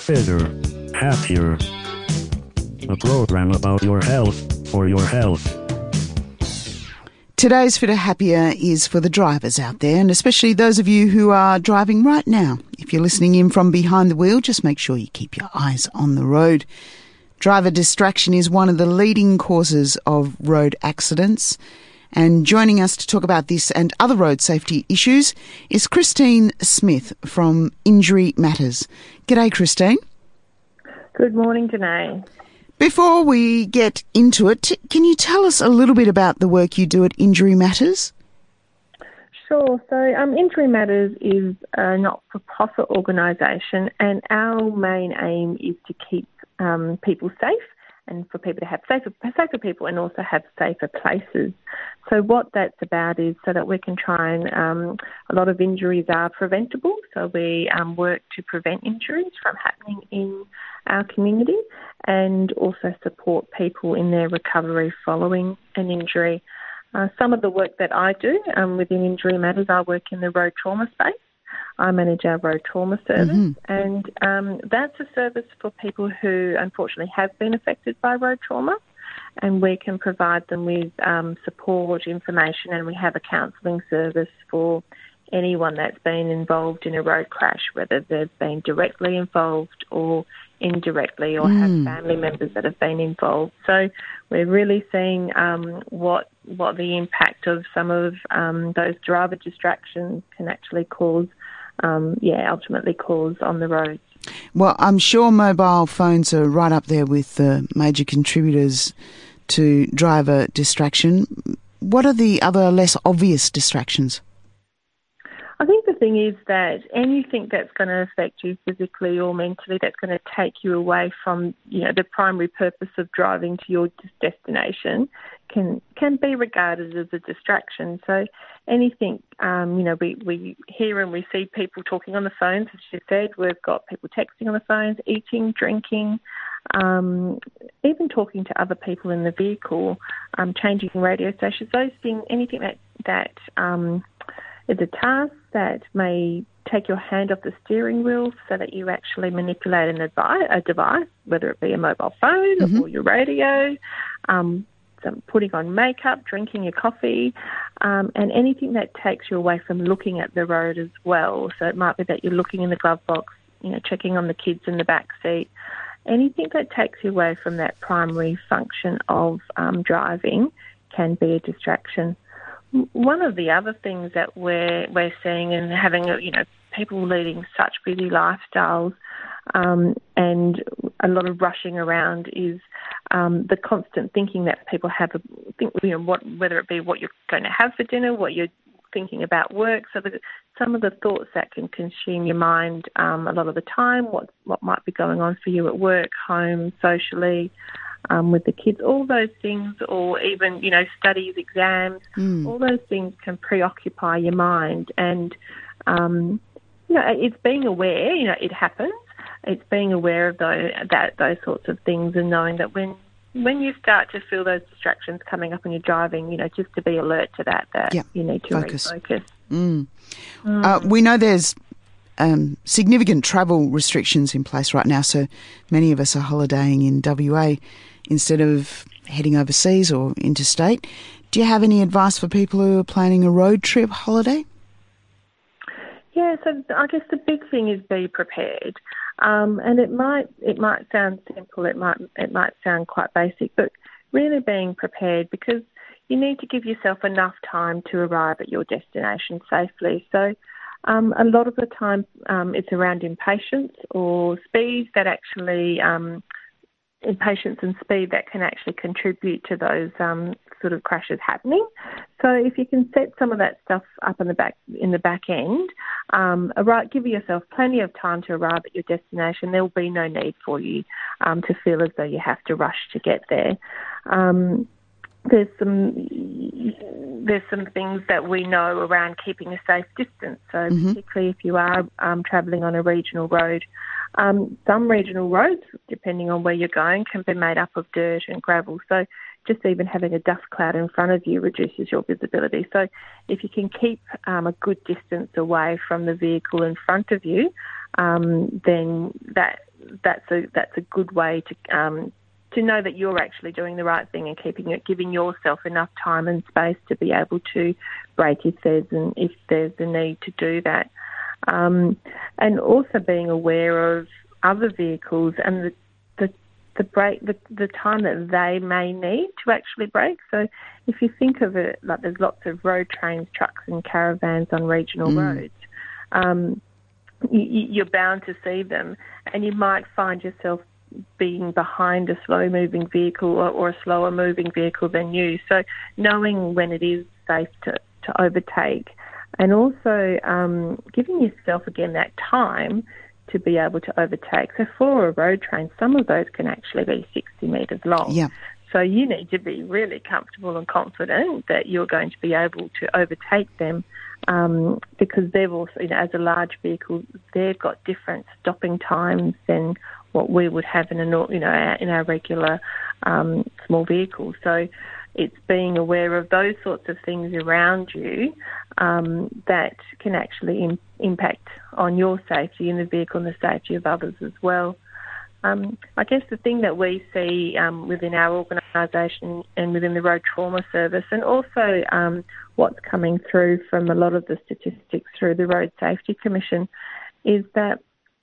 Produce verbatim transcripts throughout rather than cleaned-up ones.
Fitter, Happier. A program about your health for your health. Today's Fitter Happier is for the drivers out there, and especially those of you who are driving right now. If you're listening in from behind the wheel, just make sure you keep your eyes on the road. Driver distraction is one of the leading causes of road accidents. And joining us to talk about this and other road safety issues is Christine Smith from Injury Matters. G'day, Christine. Good morning, Janae. Before we get into it, can you tell us a little bit about the work you do at Injury Matters? Sure. So um, Injury Matters is a not-for-profit organisation, and our main aim is to keep um, people safe and for people to have safer, safer people and also have safer places. So what that's about is so that we can try and, um, a lot of injuries are preventable, so we um, work to prevent injuries from happening in our community and also support people in their recovery following an injury. Uh, some of the work that I do um, within Injury Matters, I work in the road trauma space. I manage our road trauma service, mm-hmm. and um, that's a service for people who unfortunately have been affected by road trauma, and we can provide them with um, support, information, and we have a counselling service for anyone that's been involved in a road crash, whether they've been directly involved or indirectly or mm. have family members that have been involved. So we're really seeing um, what what the impact of some of um, those driver distractions can actually cause, um, yeah, ultimately cause on the roads. Well, I'm sure mobile phones are right up there with the major contributors to driver distraction. What are the other less obvious distractions? I think the thing is that anything that's going to affect you physically or mentally, that's going to take you away from, you know, the primary purpose of driving to your destination can can be regarded as a distraction. So anything, um, you know, we, we hear and we see people talking on the phones, as you said. We've got people texting on the phones, eating, drinking, um, even talking to other people in the vehicle, um, changing radio stations, those things, anything that, that um, is a task that may take your hand off the steering wheel so that you actually manipulate an advi- a device, whether it be a mobile phone mm-hmm. or your radio, um, some putting on makeup, drinking your coffee, um, and anything that takes you away from looking at the road as well. So it might be that you're looking in the glove box, you know, checking on the kids in the back seat. Anything that takes you away from that primary function of um, driving can be a distraction. One of the other things that we're we're seeing and having, you know, people leading such busy lifestyles um, and a lot of rushing around is um, the constant thinking that people have. Think, you know, what whether it be what you're going to have for dinner, what you're thinking about work. So that some of the thoughts that can consume your mind um, a lot of the time. What what might be going on for you at work, home, socially. Um, with the kids, all those things, or even, you know, studies, exams, mm. all those things can preoccupy your mind. And, um, you know, it's being aware, you know, it happens. It's being aware of those, that, those sorts of things and knowing that when when you start to feel those distractions coming up when you're driving, you know, just to be alert to that, that yep. you need to focus. refocus. Mm. Mm. Uh, we know there's Um, significant travel restrictions in place right now, so many of us are holidaying in W A instead of heading overseas or interstate. Do you have any advice for people who are planning a road trip holiday? Yeah, so I guess the big thing is be prepared, um, and it might it might sound simple, it might it might sound quite basic, but really being prepared because you need to give yourself enough time to arrive at your destination safely. So. Um, a lot of the time um, it's around impatience or speed that actually, um, impatience and speed that can actually contribute to those um, sort of crashes happening. So if you can set some of that stuff up in the back in the back end, um, arrive, give yourself plenty of time to arrive at your destination, there will be no need for you um, to feel as though you have to rush to get there. Um, There's some there's some things that we know around keeping a safe distance. So mm-hmm. particularly if you are um, travelling on a regional road, um, some regional roads, depending on where you're going, can be made up of dirt and gravel. So just even having a dust cloud in front of you reduces your visibility. So if you can keep um, a good distance away from the vehicle in front of you, um, then that that's a that's a good way to um, to know that you're actually doing the right thing and keeping it, giving yourself enough time and space to be able to brake if there's an, if there's a need to do that, um, and also being aware of other vehicles and the the the brake the, the time that they may need to actually brake. So if you think of it like there's lots of road trains, trucks, and caravans on regional mm. roads. Um, you, you're bound to see them, and you might find yourself being behind a slow-moving vehicle or, or a slower-moving vehicle than you. So knowing when it is safe to, to overtake, and also um, giving yourself, again, that time to be able to overtake. So for a road train, some of those can actually be sixty metres long. Yeah. So you need to be really comfortable and confident that you're going to be able to overtake them, um, because they've also, you know, as a large vehicle, they've got different stopping times than what we would have in a, you know, our, in our regular um, small vehicles. So it's being aware of those sorts of things around you um, that can actually im- impact on your safety in the vehicle and the safety of others as well. Um, I guess the thing that we see um, within our organisation and within the Road Trauma Service, and also um, what's coming through from a lot of the statistics through the Road Safety Commission, is that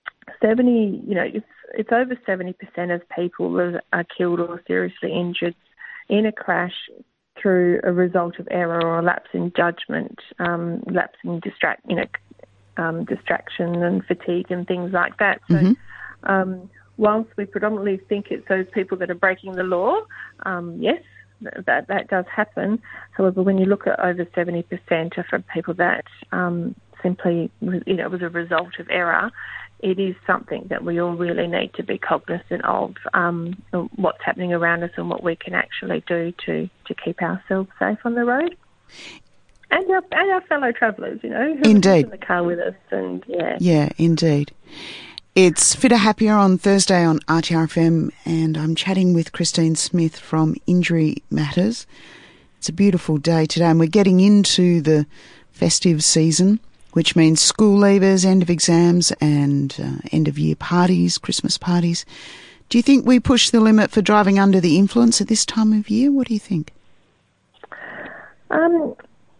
seventy, you know, it's, it's over seventy percent of people that are killed or seriously injured in a crash through a result of error or a lapse in judgment, um, lapse in distract, you know, um, distraction and fatigue and things like that. So. Mm-hmm. Um, Whilst we predominantly think it's those people that are breaking the law, um, yes, that that does happen. However, when you look at over seventy percent are from people that um, simply, you know, was a result of error, it is something that we all really need to be cognizant of, um, what's happening around us and what we can actually do to, to keep ourselves safe on the road. And our, and our fellow travellers, you know, who indeed. are in the car with us. And yeah. Yeah, indeed. It's Fitter Happier on Thursday on R T R F M, and I'm chatting with Christine Smith from Injury Matters. It's a beautiful day today, and we're getting into the festive season, which means school leavers, end of exams, and uh, end of year parties, Christmas parties. Do you think we push the limit for driving under the influence at this time of year? What do you think? Um,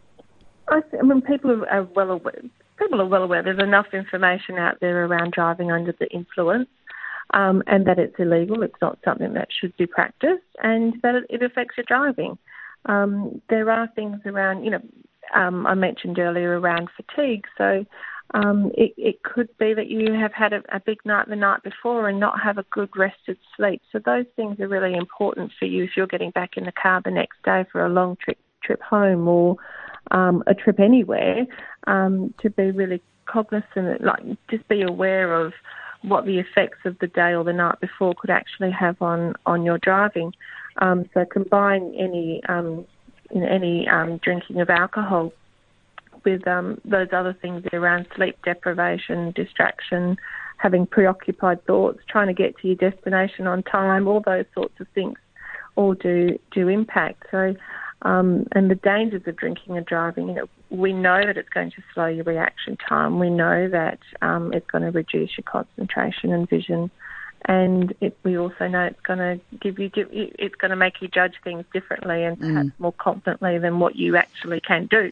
I, th- I mean, people are well aware. People are well aware there's enough information out there around driving under the influence, um, and that it's illegal. It's not something that should be practiced, and that it, it affects your driving. Um, there are things around, you know, um, I mentioned earlier around fatigue. So um, it, it could be that you have had a, a big night the night before and not have a good rested sleep. So those things are really important for you if you're getting back in the car the next day for a long trip trip home or Um, a trip anywhere, um, to be really cognizant, like just be aware of what the effects of the day or the night before could actually have on, on your driving. Um, so combine any um, you know, any um, drinking of alcohol with um, those other things around sleep deprivation, distraction, having preoccupied thoughts, trying to get to your destination on time, all those sorts of things all do do impact. So. Um, and the dangers of drinking and driving, you know, we know that it's going to slow your reaction time. We know that um, it's going to reduce your concentration and vision, and it, we also know it's going to give you, it's going to make you judge things differently and perhaps mm. more confidently than what you actually can do.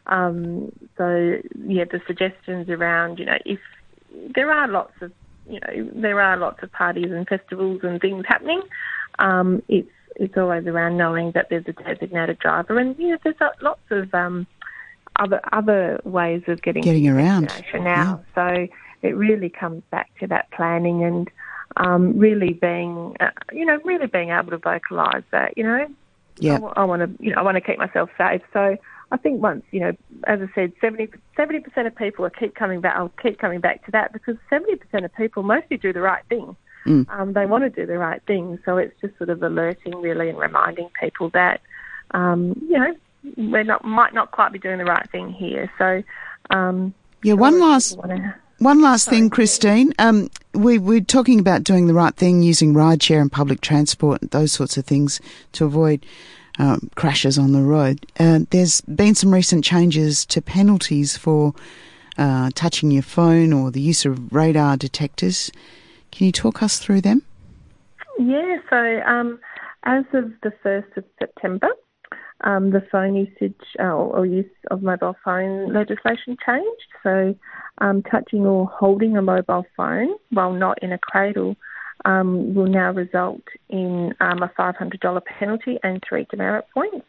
Um, so, yeah, the suggestions around, you know, if there are lots of, you know, there are lots of parties and festivals and things happening, um, it's It's always around knowing that there's a designated driver, and you know, there's lots of um, other other ways of getting getting around now. Yeah. So it really comes back to that planning and um, really being, uh, you know, really being able to vocalise that. You know, yeah, I, I want to, you know, I want to keep myself safe. So I think once, you know, as I said, seventy percent of people will keep coming back. I'll keep coming back to that because seventy percent of people mostly do the right thing. Mm. Um, they want to do the right thing, so it's just sort of alerting, really, and reminding people that, um, you know, we not might not quite be doing the right thing here. So, um, yeah. One last, wanna... one last Sorry. thing, Christine. Um, we we're talking about doing the right thing, using rideshare and public transport, those sorts of things to avoid um, crashes on the road. Uh, there's been some recent changes to penalties for uh, touching your phone or the use of radar detectors. Can you talk us through them? Yeah, so um, as of the first of September, um, the phone usage uh, or use of mobile phone legislation changed. So um, touching or holding a mobile phone while not in a cradle um, will now result in um, a five hundred dollars penalty and three demerit points.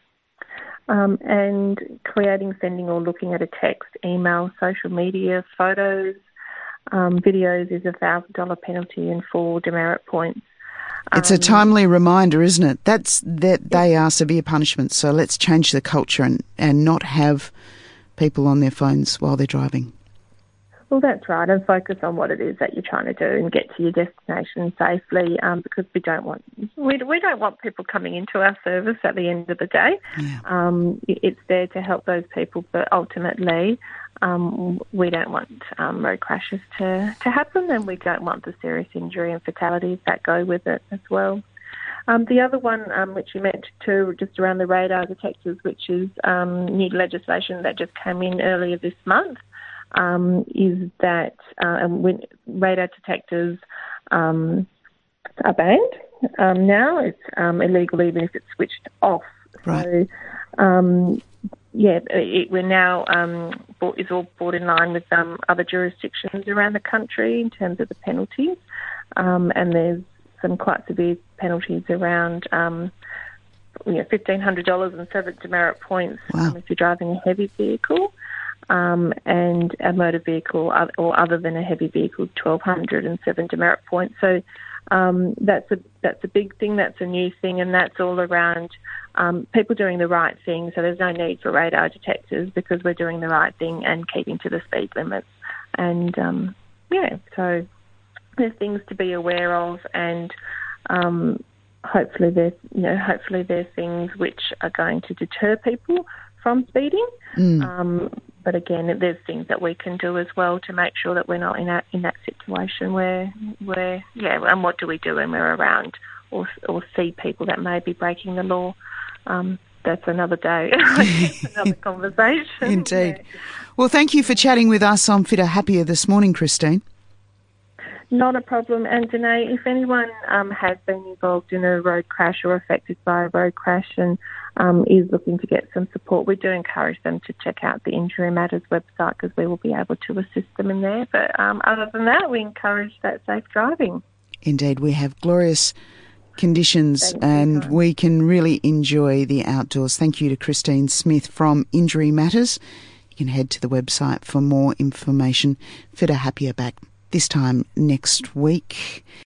Um, and creating, sending or looking at a text, email, social media, photos, um, videos is a one thousand dollars penalty and four demerit points. It's a timely reminder, isn't it? That's that they are severe punishments. So let's change the culture and, and not have people on their phones while they're driving. Well, that's right, and focus on what it is that you're trying to do and get to your destination safely. Um, because we don't want we we don't want people coming into our service at the end of the day. Yeah. Um, it's there to help those people, but ultimately, um, we don't want um, road crashes to to happen, and we don't want the serious injury and fatalities that go with it as well. Um, the other one, um, which you mentioned too, just around the radar detectors, which is um, new legislation that just came in earlier this month. Um, is that uh, when radar detectors um, are banned um, now. It's um, illegal even if it's switched off. Right. So, um, yeah, it, we're now um, brought, is all brought in line with um, other jurisdictions around the country in terms of the penalties, um, and there's some quite severe penalties around um, you know, fifteen hundred dollars and seven demerit points. Wow. um, if you're driving a heavy vehicle. Um, and a motor vehicle or other than a heavy vehicle, twelve hundred and seven demerit points. So um, that's a that's a big thing. That's a new thing, and that's all around um, people doing the right thing. So there's no need for radar detectors because we're doing the right thing and keeping to the speed limits. And um, yeah, so there's things to be aware of, and um, hopefully there's you know hopefully there's things which are going to deter people from speeding. Mm. Um, but again, there's things that we can do as well to make sure that we're not in that in that situation where where yeah. And what do we do when we're around or or see people that may be breaking the law? Um, that's another day, another conversation. Indeed. Yeah. Well, thank you for chatting with us on Fitter Happier this morning, Christine. Not a problem. And Danae, if anyone um, has been involved in a road crash or affected by a road crash and um, is looking to get some support, we do encourage them to check out the Injury Matters website because we will be able to assist them in there. But um, other than that, we encourage that safe driving. Indeed, we have glorious conditions Thank and you, we can really enjoy the outdoors. Thank you to Christine Smith from Injury Matters. You can head to the website for more information. Fitter Happier back this time next week.